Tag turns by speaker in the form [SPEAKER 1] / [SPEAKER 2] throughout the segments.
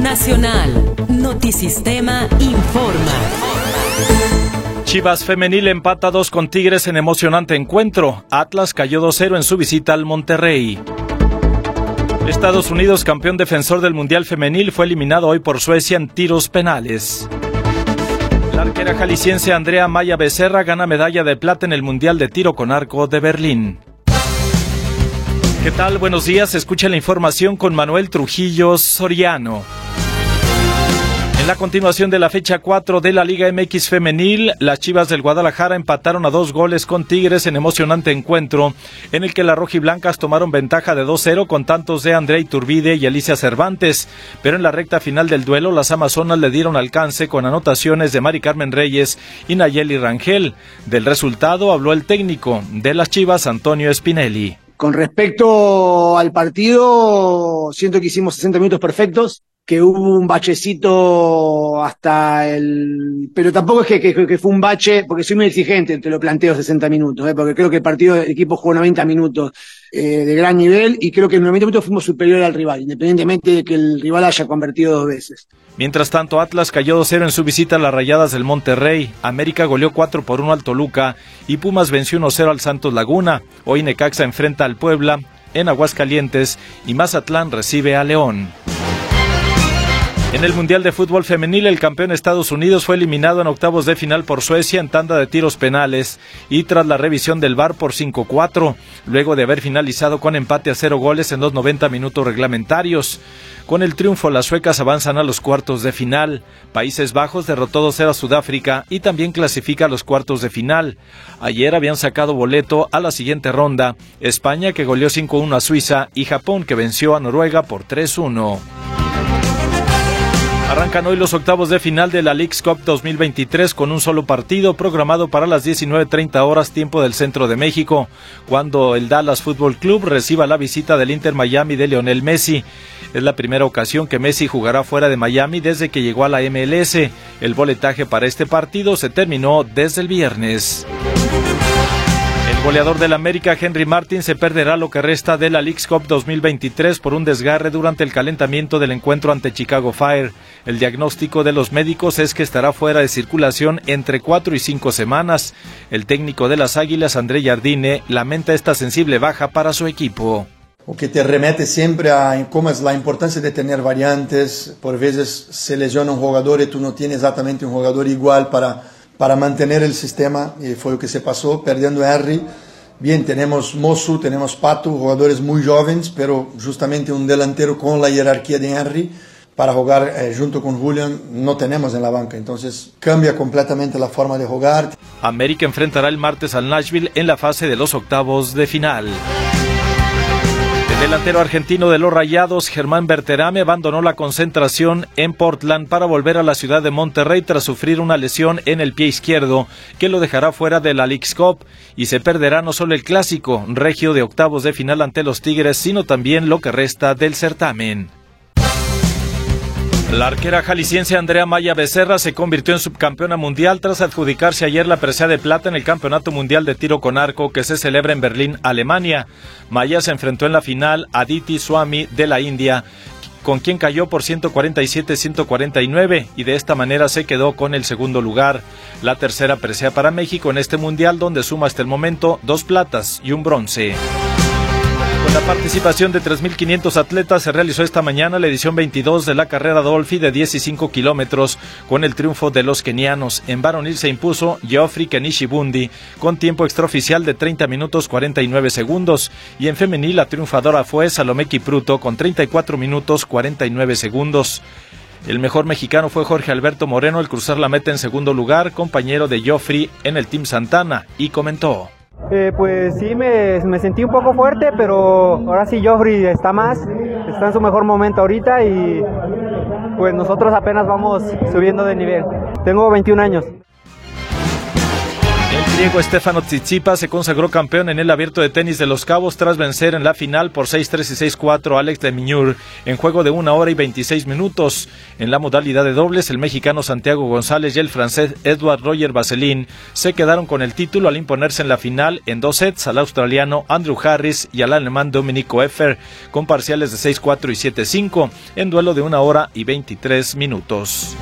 [SPEAKER 1] Nacional. Notisistema informa.
[SPEAKER 2] Chivas femenil empata 2 con Tigres en emocionante encuentro. Atlas cayó 2-0 en su visita al Monterrey. Estados Unidos, campeón defensor del Mundial Femenil, fue eliminado hoy por Suecia en tiros penales. La arquera jalisciense Andrea Maya Becerra gana medalla de plata en el Mundial de Tiro con Arco de Berlín. ¿Qué tal? Buenos días. Escucha la información con Manuel Trujillo Soriano. En la continuación de la fecha 4 de la Liga MX Femenil, las Chivas del Guadalajara empataron a 2 goles con Tigres en emocionante encuentro, en el que las rojiblancas tomaron ventaja de 2-0 con tantos de Andrea Iturbide y Alicia Cervantes, pero en la recta final del duelo las amazonas le dieron alcance con anotaciones de Mari Carmen Reyes y Nayeli Rangel. Del resultado habló el técnico de las Chivas, Antonio Spinelli.
[SPEAKER 3] Con respecto al partido, siento que hicimos 60 minutos perfectos, que hubo un bachecito pero tampoco es que fue un bache, porque soy muy exigente, te lo planteo 60 minutos, porque creo que el equipo jugó 90 minutos de gran nivel, y creo que en 90 minutos fuimos superiores al rival, independientemente de que el rival haya convertido 2 veces.
[SPEAKER 2] Mientras tanto, Atlas cayó 2-0 en su visita a las Rayadas del Monterrey. América goleó 4-1 al Toluca y Pumas venció 1-0 al Santos Laguna. Hoy Necaxa enfrenta al Puebla en Aguascalientes y Mazatlán recibe a León. En el Mundial de Fútbol Femenil, el campeón Estados Unidos fue eliminado en octavos de final por Suecia en tanda de tiros penales y tras la revisión del VAR por 5-4, luego de haber finalizado con empate a 0 goles en los 90 minutos reglamentarios. Con el triunfo, las suecas avanzan a los cuartos de final. Países Bajos derrotó 2-0 a Sudáfrica y también clasifica a los cuartos de final. Ayer habían sacado boleto a la siguiente ronda España, que goleó 5-1 a Suiza, y Japón, que venció a Noruega por 3-1. Arrancan hoy los octavos de final de la Leagues Cup 2023 con un solo partido programado para las 19:30 horas tiempo del centro de México, cuando el Dallas Fútbol Club reciba la visita del Inter Miami de Lionel Messi. Es la primera ocasión que Messi jugará fuera de Miami desde que llegó a la MLS. El boletaje para este partido se terminó desde el viernes. El goleador del América, Henry Martin, se perderá lo que resta de la Leagues Cup 2023 por un desgarre durante el calentamiento del encuentro ante Chicago Fire. El diagnóstico de los médicos es que estará fuera de circulación entre 4 y 5 semanas. El técnico de las Águilas, André Jardine, lamenta esta sensible baja para su equipo.
[SPEAKER 4] O que te remete siempre a cómo es la importancia de tener variantes. Por veces se lesiona un jugador y tú no tienes exactamente un jugador igual para mantener el sistema, y fue lo que se pasó, perdiendo a Henry. Bien, tenemos Mosu, tenemos Pato, jugadores muy jóvenes, pero justamente un delantero con la jerarquía de Henry para jugar junto con Julián no tenemos en la banca, entonces cambia completamente la forma de jugar.
[SPEAKER 2] América enfrentará el martes al Nashville en la fase de los octavos de final. El delantero argentino de los Rayados, Germán Berterame, abandonó la concentración en Portland para volver a la ciudad de Monterrey tras sufrir una lesión en el pie izquierdo que lo dejará fuera de la Leagues Cup, y se perderá no solo el clásico regio de octavos de final ante los Tigres, sino también lo que resta del certamen. La arquera jalisciense Andrea Maya Becerra se convirtió en subcampeona mundial tras adjudicarse ayer la presea de plata en el Campeonato Mundial de Tiro con Arco que se celebra en Berlín, Alemania. Maya se enfrentó en la final a Aditi Swami de la India, con quien cayó por 147-149 y de esta manera se quedó con el segundo lugar. La tercera presea para México en este mundial, donde suma hasta el momento 2 platas y un bronce. Con la participación de 3.500 atletas se realizó esta mañana la edición 22 de la carrera Dolphy de 15 kilómetros con el triunfo de los kenianos. En varonil se impuso Geoffrey Kenishibundi con tiempo extraoficial de 30 minutos 49 segundos y en femenil la triunfadora fue Salomé Kipruto con 34 minutos 49 segundos. El mejor mexicano fue Jorge Alberto Moreno al cruzar la meta en segundo lugar, compañero de Geoffrey en el Team Santana, y comentó:
[SPEAKER 5] pues sí, me sentí un poco fuerte, pero ahora sí Geoffrey está en su mejor momento ahorita y pues nosotros apenas vamos subiendo de nivel. Tengo 21 años.
[SPEAKER 2] El griego Stefano Tsitsipas se consagró campeón en el Abierto de Tenis de Los Cabos tras vencer en la final por 6-3 y 6-4 a Alex de Minaur en juego de 1 hora y 26 minutos. En la modalidad de dobles, el mexicano Santiago González y el francés Edouard Roger Vasselin se quedaron con el título al imponerse en la final en 2 sets al australiano Andrew Harris y al alemán Dominico Effer con parciales de 6-4 y 7-5 en duelo de 1 hora y 23 minutos.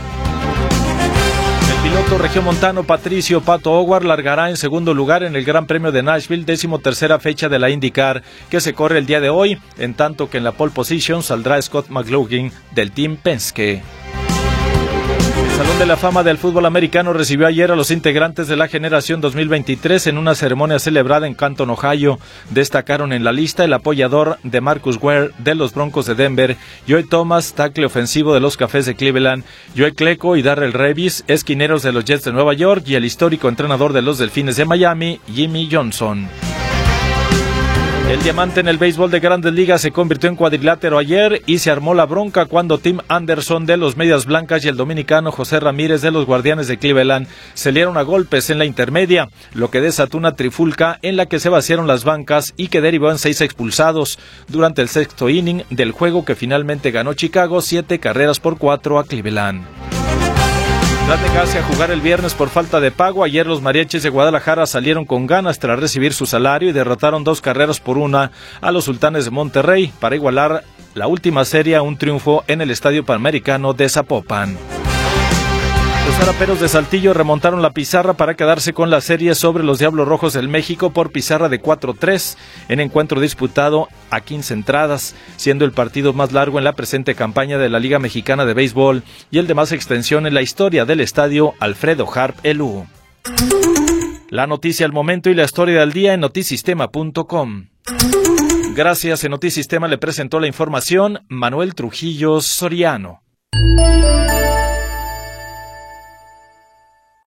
[SPEAKER 2] El piloto regiomontano Patricio Pato O'Ward largará en segundo lugar en el Gran Premio de Nashville, 13ª fecha de la IndyCar, que se corre el día de hoy, en tanto que en la pole position saldrá Scott McLaughlin del Team Penske. El Salón de la Fama del Fútbol Americano recibió ayer a los integrantes de la generación 2023 en una ceremonia celebrada en Canton, Ohio. Destacaron en la lista el apoyador de Marcus Ware de los Broncos de Denver, Joey Thomas, tackle ofensivo de los Cafés de Cleveland, Joey Klecko y Darrell Revis, esquineros de los Jets de Nueva York, y el histórico entrenador de los Delfines de Miami, Jimmy Johnson. El diamante en el béisbol de Grandes Ligas se convirtió en cuadrilátero ayer y se armó la bronca cuando Tim Anderson de los Medias Blancas y el dominicano José Ramírez de los Guardianes de Cleveland se liaron a golpes en la intermedia, lo que desató una trifulca en la que se vaciaron las bancas y que derivó en 6 expulsados durante el sexto inning del juego que finalmente ganó Chicago 7-4 a Cleveland. Tras negarse a jugar el viernes por falta de pago, ayer los Mariachis de Guadalajara salieron con ganas tras recibir su salario y derrotaron 2-1 a los Sultanes de Monterrey para igualar la última serie a un triunfo en el Estadio Panamericano de Zapopan. Los Zaraperos de Saltillo remontaron la pizarra para quedarse con la serie sobre los Diablos Rojos del México por pizarra de 4-3 en encuentro disputado a 15 entradas, siendo el partido más largo en la presente campaña de la Liga Mexicana de Béisbol y el de más extensión en la historia del estadio Alfredo Harp Elú. La noticia al momento y la historia del día en notisistema.com. Gracias, en Notisistema le presentó la información Manuel Trujillo Soriano.